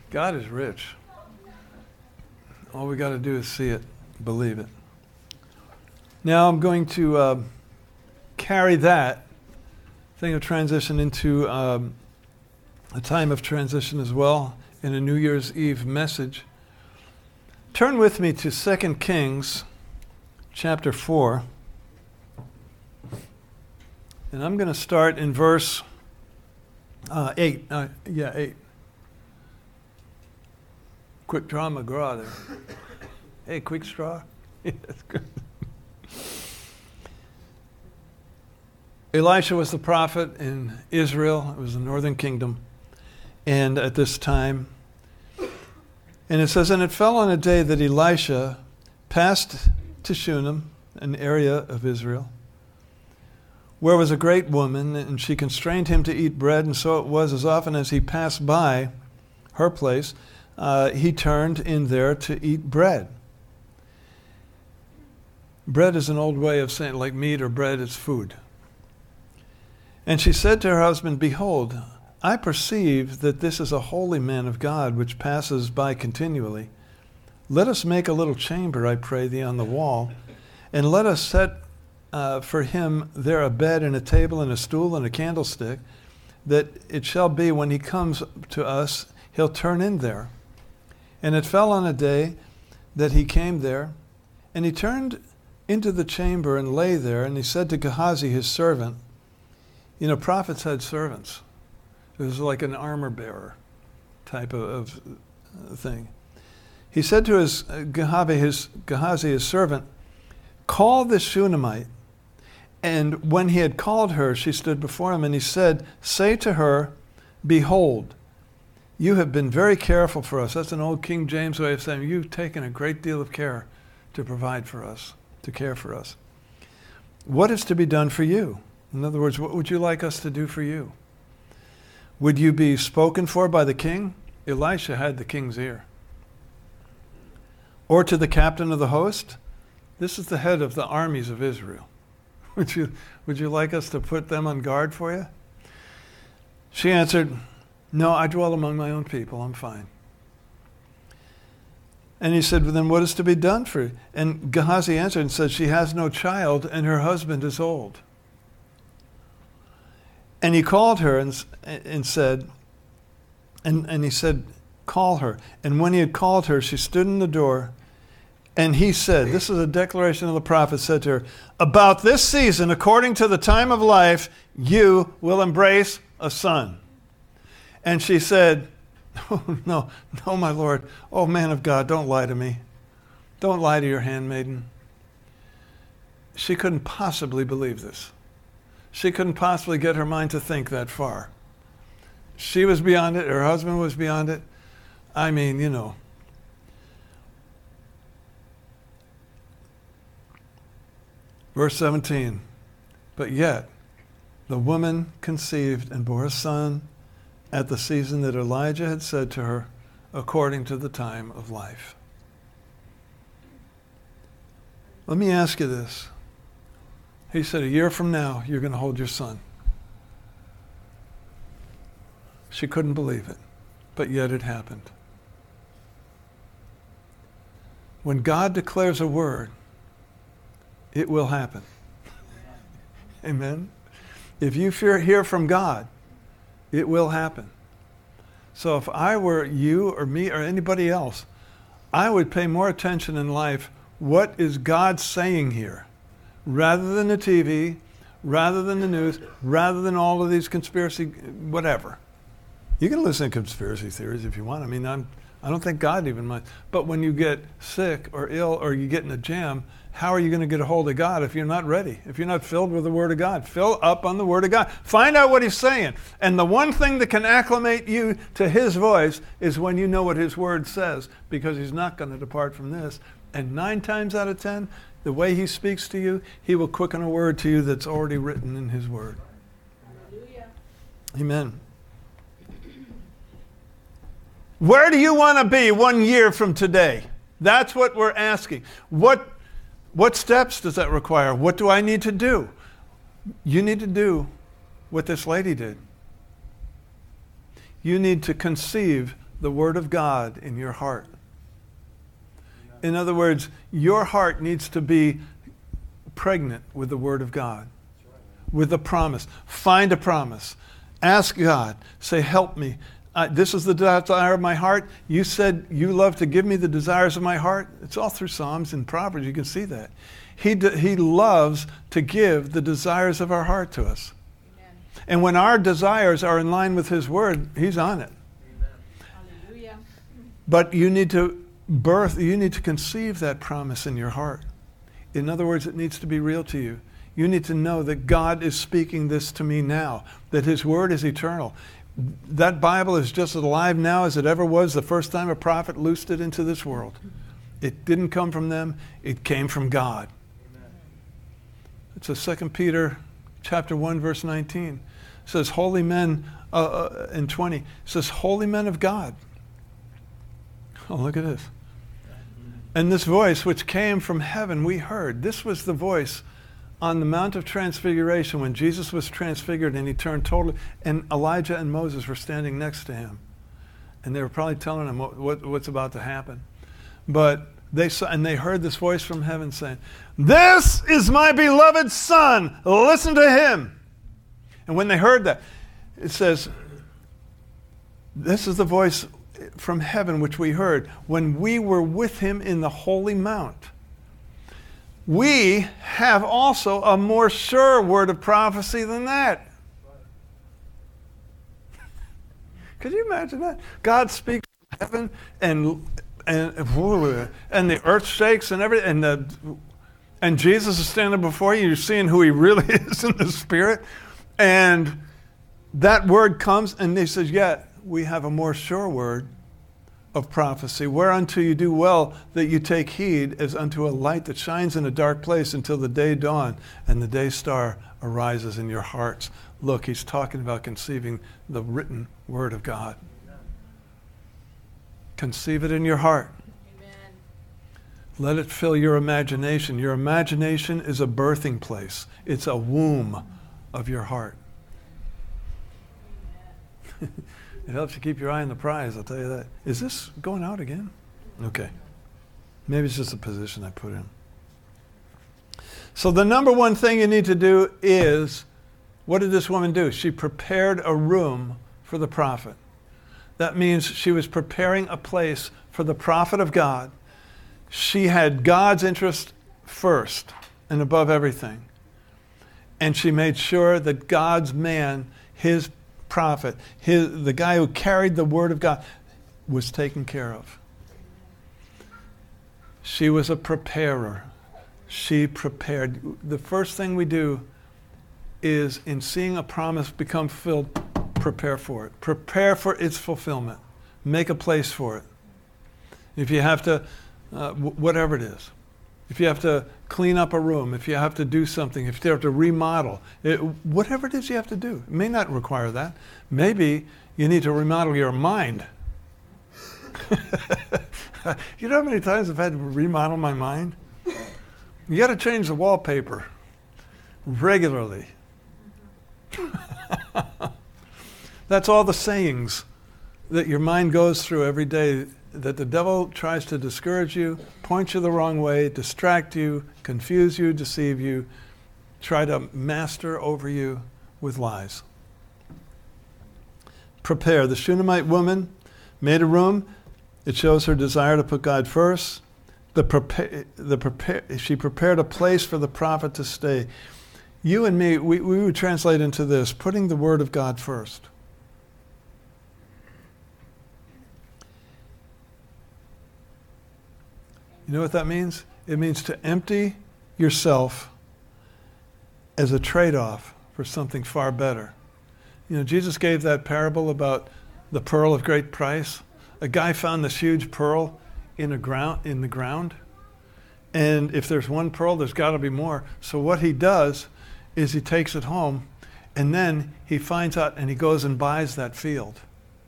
God is rich. All we got to do is see it, believe it. Now I'm going to carry that thing of transition into a time of transition as well in a New Year's Eve message. Turn with me to 2 Kings chapter 4. And I'm going to start in verse 8. 8. Quick draw McGraw there. Hey, quick straw. Yeah, that's good. Elisha was the prophet in Israel. It was the northern kingdom. And at this time, and it says, and it fell on a day that Elisha passed to Shunem, an area of Israel, where was a great woman, and she constrained him to eat bread, and so it was as often as he passed by her place, he turned in there to eat bread. Bread is an old way of saying, like meat or bread is food. And she said to her husband, behold, I perceive that this is a holy man of God, which passes by continually. Let us make a little chamber, I pray thee, on the wall, and let us set for him there a bed and a table and a stool and a candlestick, that it shall be when he comes to us, he'll turn in there. And it fell on a day that he came there, and he turned into the chamber and lay there, and he said to Gehazi, his servant, you know, prophets had servants. It was like an armor bearer type of thing. He said to his Gehazi, his servant, call this Shunammite. And when he had called her, she stood before him, and he said, say to her, behold, you have been very careful for us. That's an old King James way of saying you've taken a great deal of care to provide for us, to care for us. What is to be done for you? In other words, what would you like us to do for you? Would you be spoken for by the king? Elisha had the king's ear. Or to the captain of the host? This is the head of the armies of Israel. Would you like us to put them on guard for you? She answered, no, I dwell among my own people. I'm fine. And he said, well, then what is to be done for you? And Gehazi answered and said, she has no child and her husband is old. And he called her and said, and he said, call her. And when he had called her, she stood in the door. And he said, this is a declaration of the prophet, said to her, about this season, according to the time of life, you will embrace a son. And she said, oh, no, my Lord. Oh, man of God, don't lie to me. Don't lie to your handmaiden. She couldn't possibly believe this. She couldn't possibly get her mind to think that far. She was beyond it. Her husband was beyond it. I mean, you know. Verse 17. But yet, the woman conceived and bore a son at the season that Elijah had said to her, according to the time of life. Let me ask you this. He said, a year from now, you're going to hold your son. She couldn't believe it, but yet it happened. When God declares a word, it will happen. Amen? If you hear from God, it will happen. So if I were you or me or anybody else, I would pay more attention in life, what is God saying here? Rather than the TV, rather than the news, rather than all of these conspiracy, whatever. You can listen to conspiracy theories if you want. I mean, I don't think God even minds. But when you get sick or ill or you get in a jam, how are you going to get a hold of God if you're not ready? If you're not filled with the Word of God? Fill up on the Word of God. Find out what He's saying. And the one thing that can acclimate you to His voice is when you know what His Word says, because He's not going to depart from this. And 9 times out of 10, the way He speaks to you, He will quicken a word to you that's already written in His Word. Hallelujah. Amen. Where do you want to be 1 year from today? That's what we're asking. What steps does that require? What do I need to do? You need to do what this lady did. You need to conceive the Word of God in your heart. In other words, your heart needs to be pregnant with the Word of God, with a promise. Find a promise. Ask God. Say, help me. This is the desire of my heart. You said you love to give me the desires of my heart. It's all through Psalms and Proverbs. You can see that. He loves to give the desires of our heart to us. Amen. And when our desires are in line with His Word, He's on it. Hallelujah. But you need to conceive that promise in your heart. In other words, it needs to be real to you. You need to know that God is speaking this to me now, that His Word is eternal. That Bible is just as alive now as it ever was the first time a prophet loosed it into this world. It didn't come from them, it came from God. Amen. It's a 2 Peter chapter 1, verse 19. It says, holy men, in 20, it says, holy men of God. Oh, look at this. And this voice which came from heaven we heard. This was the voice on the Mount of Transfiguration when Jesus was transfigured and He turned totally, and Elijah and Moses were standing next to Him. And they were probably telling Him what's about to happen. But they saw, and they heard this voice from heaven saying, this is my beloved Son, listen to Him. And when they heard that, it says, this is the voice from heaven which we heard when we were with Him in the holy mount. We have also a more sure word of prophecy than that. Could you imagine that? God speaks from heaven and the earth shakes and everything, and Jesus is standing before you. You're seeing who He really is in the Spirit, and that word comes, and He says, "Yeah, we have a more sure word of prophecy, whereunto you do well that you take heed as unto a light that shines in a dark place until the day dawn and the day star arises in your hearts." Look, He's talking about conceiving the written Word of God. Conceive it in your heart. Amen. Let it fill your imagination. Your imagination is a birthing place. It's a womb of your heart. It helps you keep your eye on the prize, I'll tell you that. Is this going out again? Okay. Maybe it's just a position I put in. So the number one thing you need to do is, what did this woman do? She prepared a room for the prophet. That means she was preparing a place for the prophet of God. She had God's interest first and above everything. And she made sure that God's man, His prophet, the guy who carried the Word of God, was taken care of. She was a preparer. She prepared. The first thing we do is, in seeing a promise become fulfilled, prepare for it. Prepare for its fulfillment. Make a place for it. If you have to, whatever it is. If you have to clean up a room, if you have to do something, if you have to remodel, whatever it is you have to do. It may not require that. Maybe you need to remodel your mind. You know how many times I've had to remodel my mind? You got to change the wallpaper regularly. That's all the sayings that your mind goes through every day, that the devil tries to discourage you, point you the wrong way, distract you, confuse you, deceive you, try to master over you with lies. Prepare. The Shunammite woman made a room. It shows her desire to put God first. She prepared a place for the prophet to stay. You and me, we would translate into this, putting the Word of God first. You know what that means? It means to empty yourself as a trade-off for something far better. You know, Jesus gave that parable about the pearl of great price. A guy found this huge pearl in the ground. And if there's one pearl, there's got to be more. So what he does is he takes it home, and then he finds out and he goes and buys that field.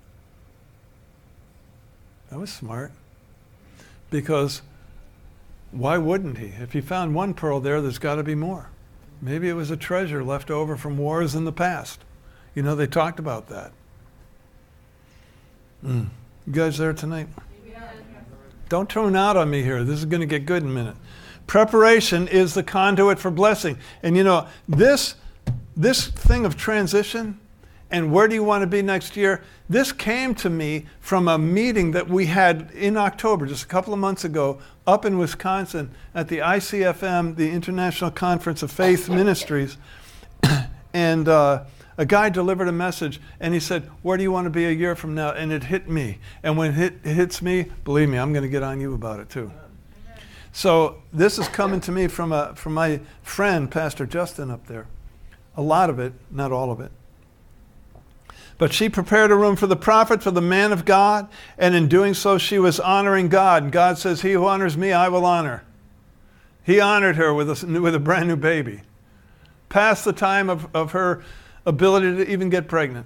That was smart. Because why wouldn't he? If he found one pearl there, there's got to be more. Maybe it was a treasure left over from wars in the past. You know, they talked about that. You guys there tonight? Don't tune out on me here. This is going to get good in a minute. Preparation is the conduit for blessing. And you know, this thing of transition and where do you want to be next year, this came to me from a meeting that we had in October, just a couple of months ago, up in Wisconsin at the ICFM, the International Conference of Faith Ministries. And a guy delivered a message, and he said, where do you want to be a year from now? And it hit me. And when it hits me, believe me, I'm going to get on you about it too. So this is coming to me from my friend, Pastor Justin up there. A lot of it, not all of it. But she prepared a room for the prophet, for the man of God, and in doing so she was honoring God. And God says, he who honors me, I will honor. He honored her with a brand new baby. Past the time of her ability to even get pregnant.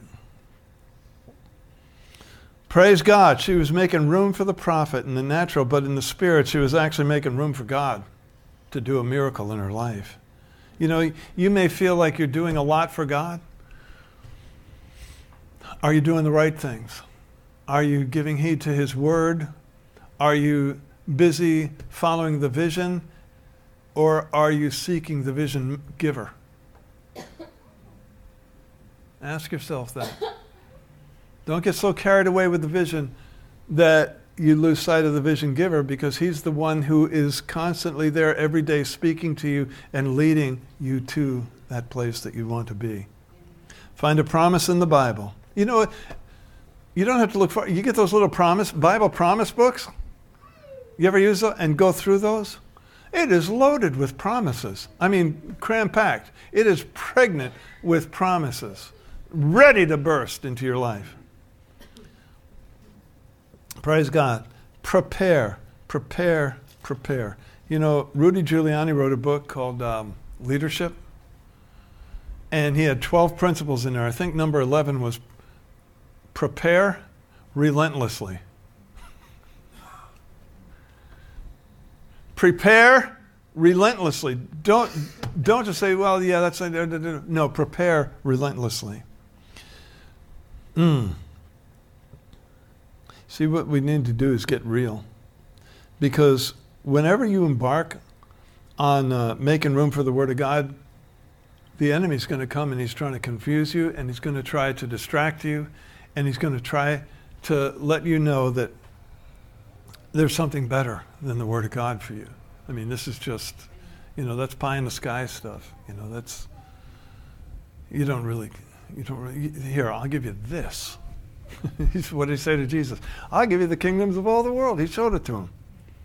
Praise God. She was making room for the prophet in the natural, but in the spirit, she was actually making room for God to do a miracle in her life. You know, you may feel like you're doing a lot for God. Are you doing the right things? Are you giving heed to His word? Are you busy following the vision? Or are you seeking the vision giver? Ask yourself that. Don't get so carried away with the vision that you lose sight of the vision giver, because He's the one who is constantly there every day speaking to you and leading you to that place that you want to be. Find a promise in the Bible. You know, you don't have to look for, you get those little Bible promise books. You ever use those and go through those? It is loaded with promises. I mean, cram-packed. It is pregnant with promises, ready to burst into your life. Praise God. Prepare, prepare, prepare. You know, Rudy Giuliani wrote a book called Leadership, and he had 12 principles in there. I think number 11 was prepare relentlessly. Prepare relentlessly. Don't just say, well, yeah, that's... No, prepare relentlessly. See, what we need to do is get real. Because whenever you embark on making room for the Word of God, the enemy's going to come and he's trying to confuse you, and he's going to try to distract you, and he's going to try to let you know that there's something better than the Word of God for you. I mean, this is just, that's pie in the sky stuff. That's, you don't really, here, I'll give you this. What did he say to Jesus? I'll give you the kingdoms of all the world. He showed it to him.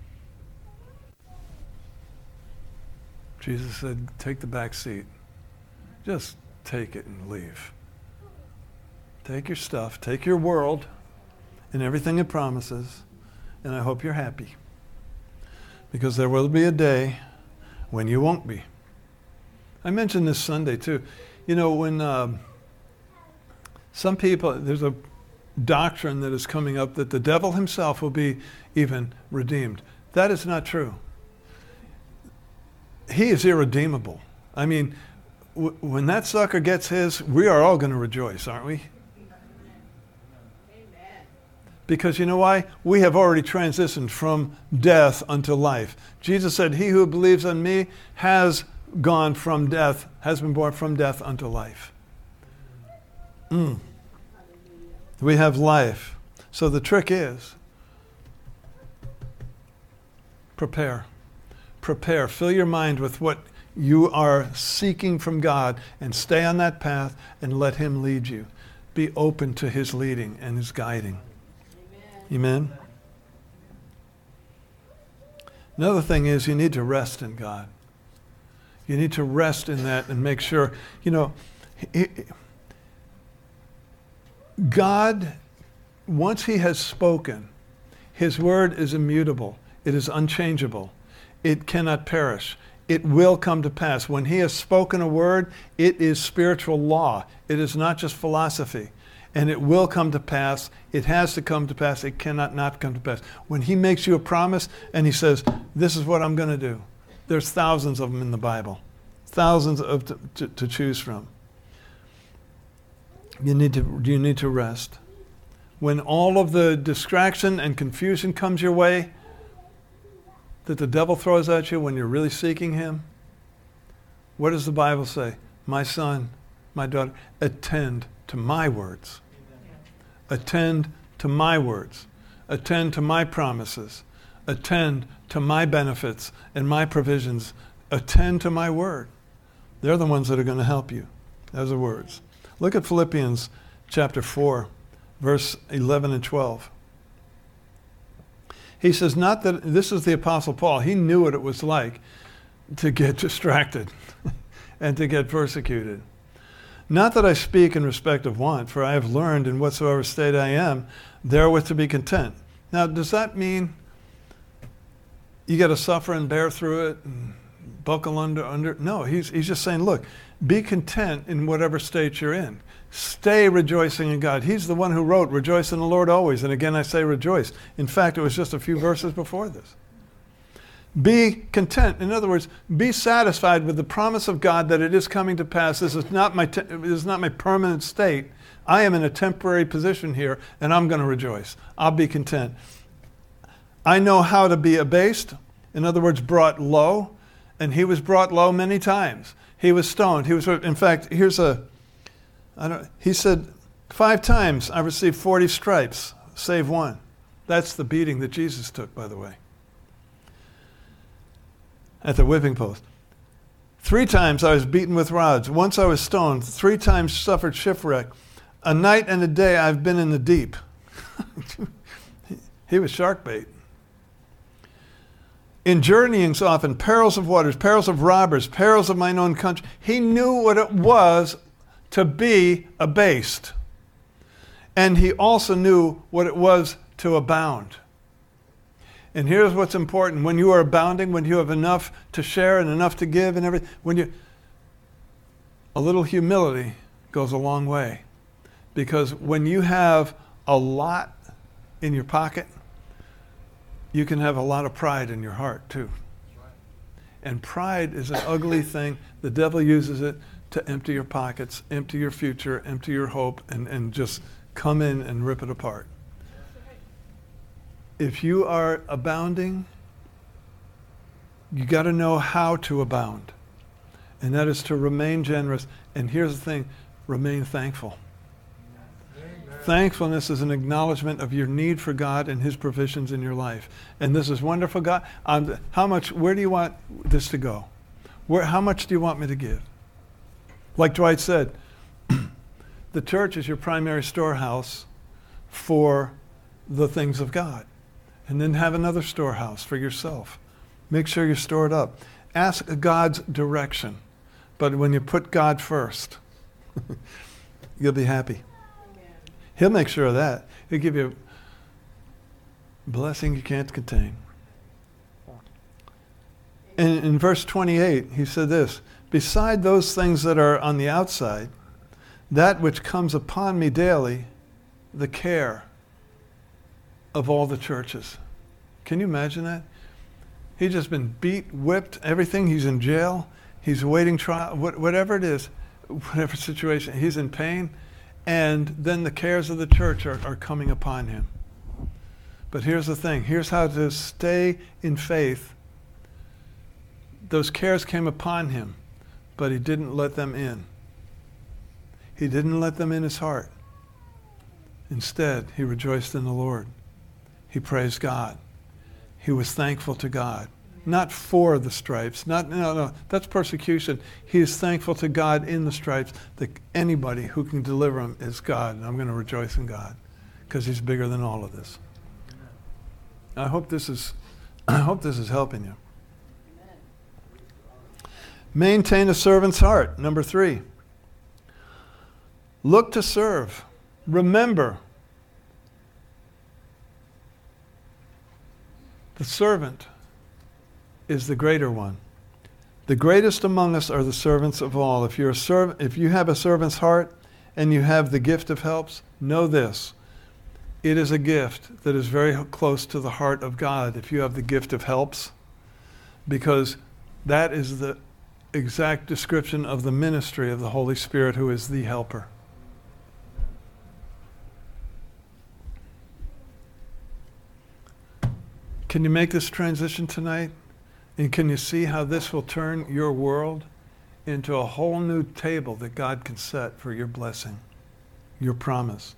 Jesus said, take the back seat. Just take it and leave. Take your stuff, take your world and everything it promises, and I hope you're happy. Because there will be a day when you won't be. I mentioned this Sunday too. When some people, there's a doctrine that is coming up that the devil himself will be even redeemed. That is not true. He is irredeemable. I mean, when that sucker gets his, we are all going to rejoice, aren't we? Because you know why? We have already transitioned from death unto life. Jesus said, he who believes on me has gone from death, has been born from death unto life. We have life. So the trick is, prepare. Prepare. Fill your mind with what you are seeking from God, and stay on that path and let Him lead you. Be open to His leading and His guiding. Amen? Another thing is you need to rest in God. You need to rest in that and make sure, God, once He has spoken, His word is immutable. It is unchangeable. It cannot perish. It will come to pass. When He has spoken a word, it is spiritual law. It is not just philosophy. And it will come to pass. It has to come to pass. It cannot not come to pass. When He makes you a promise and He says, this is what I'm going to do. There's thousands of them in the Bible. Thousands to choose from. You need to rest. when all of the distraction and confusion comes your way that the devil throws at you when you're really seeking him, what does the Bible say? My son, my daughter, attend to my words. Attend to my words. Attend to my promises. Attend to my benefits and my provisions. Attend to my word. They're the ones that are going to help you. Those are words. Look at Philippians chapter 4, verse 11 and 12. He says, not that, this is the Apostle Paul, he knew what it was like to get distracted and to get persecuted. Not that I speak in respect of want, for I have learned in whatsoever state I am, therewith to be content. Now, does that mean you got to suffer and bear through it and buckle under? No, he's just saying, look, be content in whatever state you're in. Stay rejoicing in God. He's the one who wrote, rejoice in the Lord always. And again, I say rejoice. In fact, it was just a few verses before this. Be content. In other words, be satisfied with the promise of God that it is coming to pass. This is not my permanent state. I am in a temporary position here, and I'm going to rejoice. I'll be content. I know how to be abased. In other words, brought low. And he was brought low many times. He was stoned. In fact, he said, 5 times I received 40 stripes, save one. That's the beating that Jesus took, by the way, at the whipping post. 3 times I was beaten with rods. Once I was stoned. 3 times suffered shipwreck. A night and a day I've been in the deep. He was shark bait. In journeyings often, perils of waters, perils of robbers, perils of mine own country. He knew what it was to be abased. And he also knew what it was to abound. And here's what's important. When you are abounding, when you have enough to share and enough to give and everything, a little humility goes a long way. Because when you have a lot in your pocket, you can have a lot of pride in your heart too. And pride is an ugly thing. The devil uses it to empty your pockets, empty your future, empty your hope, and just come in and rip it apart. If you are abounding, you got to know how to abound. And that is to remain generous. And here's the thing, remain thankful. Thankfulness is an acknowledgement of your need for God and his provisions in your life. And this is wonderful, God. Where do you want this to go? How much do you want me to give? Like Dwight said, the church is your primary storehouse for the things of God. And then have another storehouse for yourself. Make sure you're stored up. Ask God's direction. But when you put God first, you'll be happy. He'll make sure of that. He'll give you a blessing you can't contain. And in verse 28, he said this, beside those things that are on the outside, that which comes upon me daily, the care of all the churches. Can you imagine that? He's just been beat, whipped, everything. He's in jail. He's awaiting trial, whatever it is, whatever situation. He's in pain. And then the cares of the church are coming upon him. But here's the thing. Here's how to stay in faith. Those cares came upon him, but he didn't let them in. He didn't let them in his heart. Instead, he rejoiced in the Lord. He praised God. He was thankful to God. Not for the stripes. No, that's persecution. He is thankful to God in the stripes that anybody who can deliver him is God. And I'm going to rejoice in God because he's bigger than all of this. I hope this is helping you. Maintain a servant's heart. Number 3. Look to serve. Remember, the servant is the greater one. The greatest among us are the servants of all. If you have a servant's heart and you have the gift of helps, know this. It is a gift that is very close to the heart of God if you have the gift of helps, because that is the exact description of the ministry of the Holy Spirit, who is the helper. Can you make this transition tonight? And can you see how this will turn your world into a whole new table that God can set for your blessing, your promise?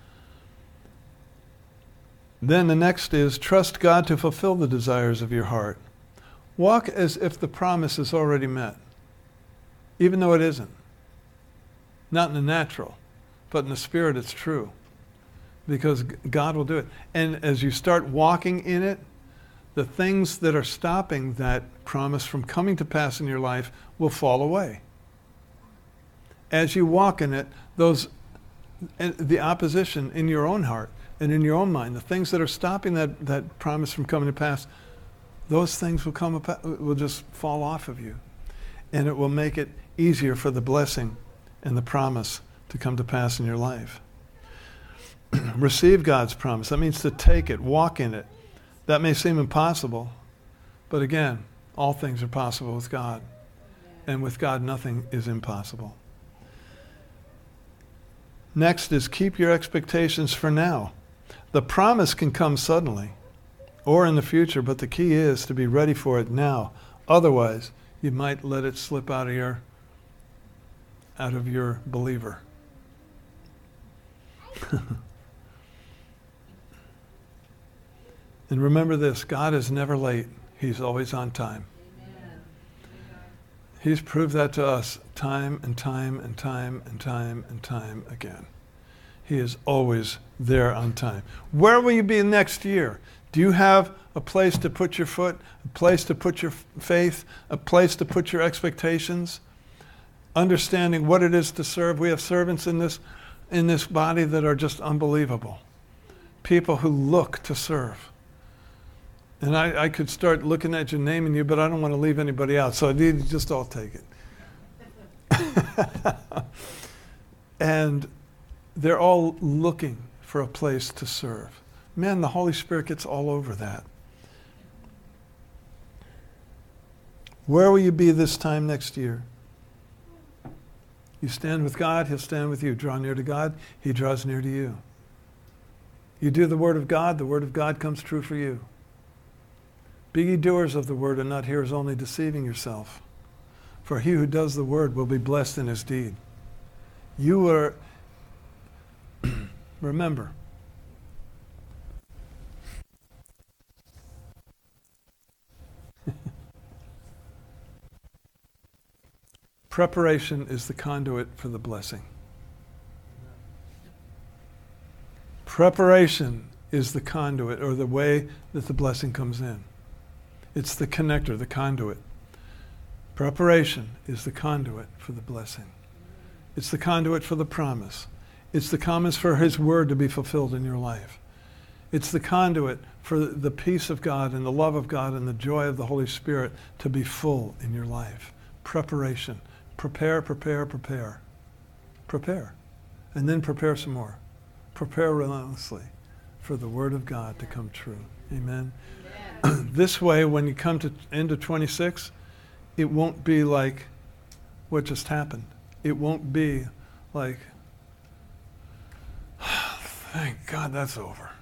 Then the next is trust God to fulfill the desires of your heart. Walk as if the promise is already met, even though it isn't. Not in the natural, but in the spirit it's true. Because God will do it. And as you start walking in it, the things that are stopping that promise from coming to pass in your life will fall away. As you walk in it, the opposition in your own heart and in your own mind, the things that are stopping that promise from coming to pass, those things will just fall off of you. And it will make it easier for the blessing and the promise to come to pass in your life. Receive God's promise. That means to take it, walk in it. That may seem impossible, but again, all things are possible with God. And with God, nothing is impossible. Next is keep your expectations for now. The promise can come suddenly or in the future, but the key is to be ready for it now. Otherwise, you might let it slip out of your believer. And remember this, God is never late. He's always on time. Amen. He's proved that to us time and time and time and time and time again. He is always there on time. Where will you be next year? Do you have a place to put your foot, a place to put your faith, a place to put your expectations? Understanding what it is to serve. We have servants in this body that are just unbelievable. People who look to serve. And I could start looking at you, naming you, but I don't want to leave anybody out. So I need to just all take it. And they're all looking for a place to serve. Man, the Holy Spirit gets all over that. Where will you be this time next year? You stand with God, He'll stand with you. Draw near to God, He draws near to you. You do the Word of God comes true for you. Be ye doers of the word and not hearers only, deceiving yourself. For he who does the word will be blessed in his deed. You are, remember, preparation is the conduit for the blessing. Preparation is the conduit or the way that the blessing comes in. It's the connector, the conduit. Preparation is the conduit for the blessing. It's the conduit for the promise. It's the promise for His word to be fulfilled in your life. It's the conduit for the peace of God and the love of God and the joy of the Holy Spirit to be full in your life. Preparation. Prepare, prepare, prepare. Prepare. And then prepare some more. Prepare relentlessly for the word of God to come true. Amen. This way, when you come to end of 26, it won't be like what just happened. It won't be like, thank God that's over.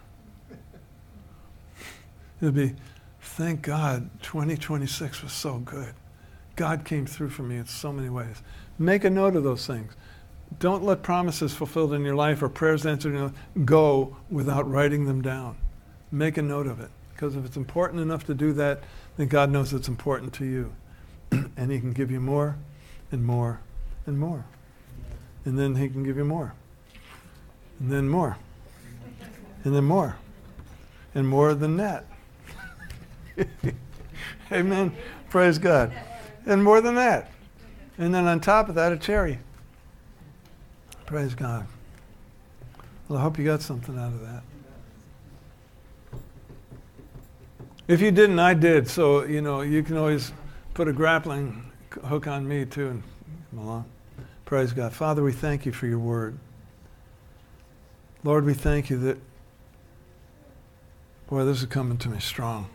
It'll be, thank God 2026 was so good. God came through for me in so many ways. Make a note of those things. Don't let promises fulfilled in your life or prayers answered in your life go without writing them down. Make a note of it. Because if it's important enough to do that, then God knows it's important to you. And He can give you more and more and more. And then He can give you more. And then more. And then more. And more than that. Amen. Praise God. And more than that. And then on top of that, a cherry. Praise God. Well, I hope you got something out of that. If you didn't, I did. So, you can always put a grappling hook on me too and come along. Praise God. Father, we thank you for your word. Lord, we thank you that, boy, this is coming to me strong.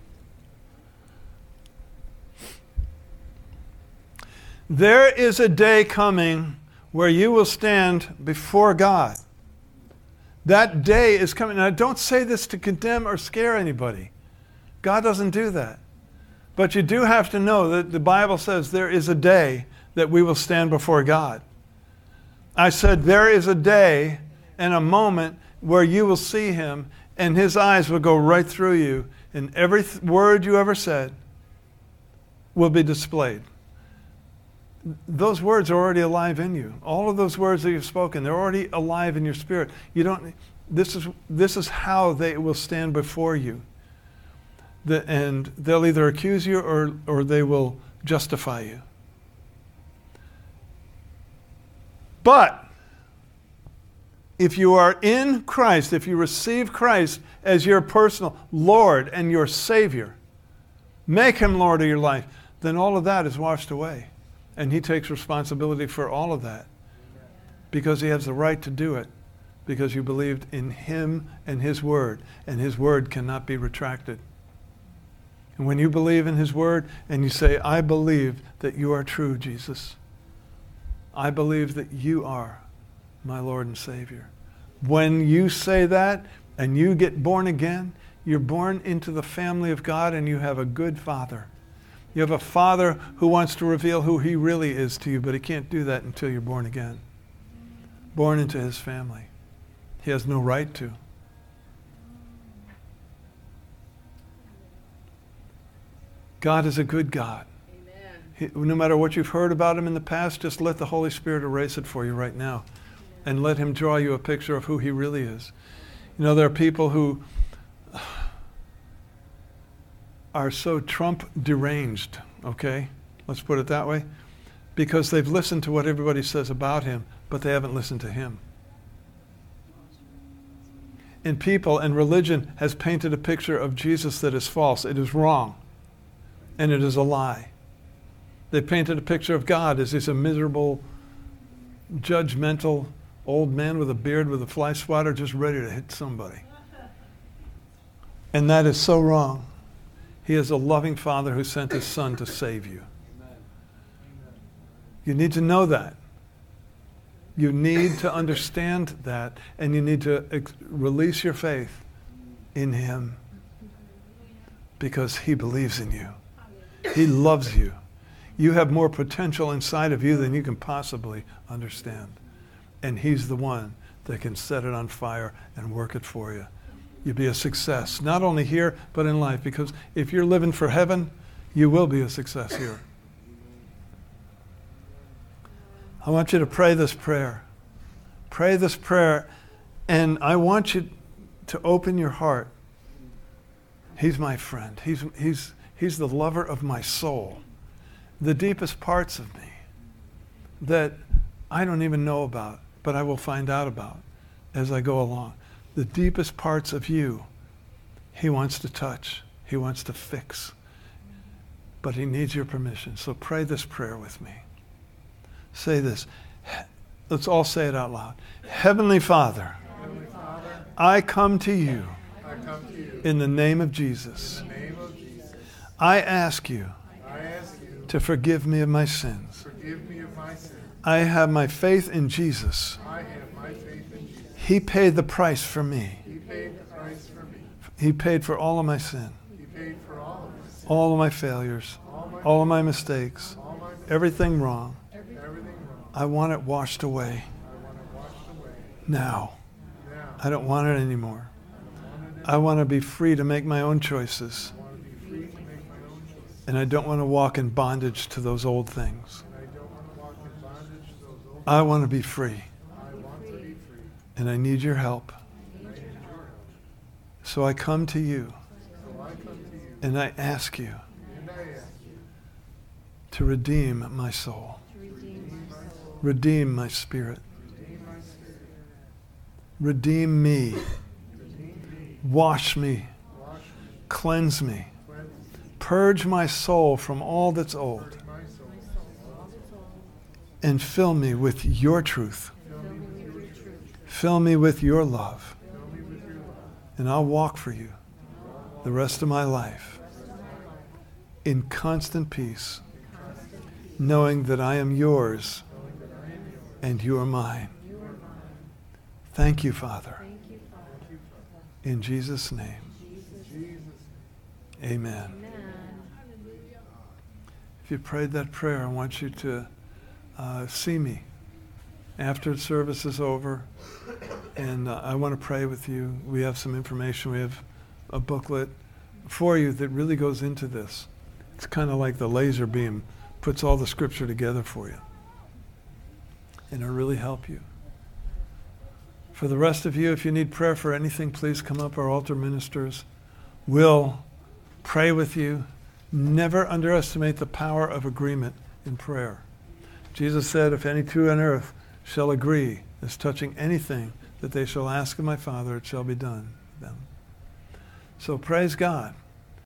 There is a day coming where you will stand before God. That day is coming. Now, don't say this to condemn or scare anybody. God doesn't do that. But you do have to know that the Bible says there is a day that we will stand before God. I said there is a day and a moment where you will see him and his eyes will go right through you, and every word you ever said will be displayed. Those words are already alive in you. All of those words that you've spoken, they're already alive in your spirit. This is how they will stand before you. And they'll either accuse you or they will justify you. But if you are in Christ, if you receive Christ as your personal Lord and your Savior, make him Lord of your life, then all of that is washed away. And he takes responsibility for all of that because he has the right to do it, because you believed in him and his word, and his word cannot be retracted. And when you believe in his word and you say, I believe that you are true, Jesus. I believe that you are my Lord and Savior. When you say that and you get born again, you're born into the family of God and you have a good Father. You have a Father who wants to reveal who he really is to you, but he can't do that until you're born again. Born into his family. He has no right to. God is a good God. No matter what you've heard about him in the past, just let the Holy Spirit erase it for you right now. And let him draw you a picture of who he really is. You know, there are people who are so Trump deranged, okay? Let's put it that way. Because they've listened to what everybody says about him, but they haven't listened to him. And people and religion has painted a picture of Jesus that is false. It is wrong. And it is a lie. They painted a picture of God as he's a miserable, judgmental old man with a beard with a fly swatter just ready to hit somebody. And that is so wrong. He is a loving Father who sent his Son to save you. You need to know that. You need to understand that, and you need to release your faith in him because he believes in you. He loves you. You have more potential inside of you than you can possibly understand. And he's the one that can set it on fire and work it for you. You'll be a success, not only here, but in life. Because if you're living for heaven, you will be a success here. I want you to pray this prayer. Pray this prayer, and I want you to open your heart. He's my friend. He's the lover of my soul. The deepest parts of me that I don't even know about, but I will find out about as I go along. The deepest parts of you, he wants to touch. He wants to fix. But he needs your permission. So pray this prayer with me. Say this. Let's all say it out loud. Heavenly Father, I come to you in the name of Jesus. I ask you to forgive me of my sins. I have my faith in Jesus. He paid the price for me. He paid for all of my sin. All of my failures. All of my mistakes. Everything wrong. I want it washed away. Now. I don't want it anymore. I want to be free to make my own choices. And I don't want to walk in bondage to those old things. I want to be free. And I need your help. So I come to you. And I ask you to redeem my soul. Redeem my spirit. Redeem me. Wash me. Cleanse me. Purge my soul from all that's old. And fill me with your truth. Fill me with your love. And I'll walk for you the rest of my life in constant peace, knowing that I am yours and you are mine. Thank you, Father. In Jesus' name. Amen. If you prayed that prayer, I want you to see me after the service is over, and I want to pray with you. We have some information. We have a booklet for you that really goes into this. It's kind of like the laser beam, puts all the scripture together for you. And it'll really help you. For the rest of you, if you need prayer for anything, please come up. Our altar ministers will pray with you. Never underestimate the power of agreement in prayer. Jesus said, if any two on earth shall agree as touching anything that they shall ask of my Father, it shall be done to them. So praise God.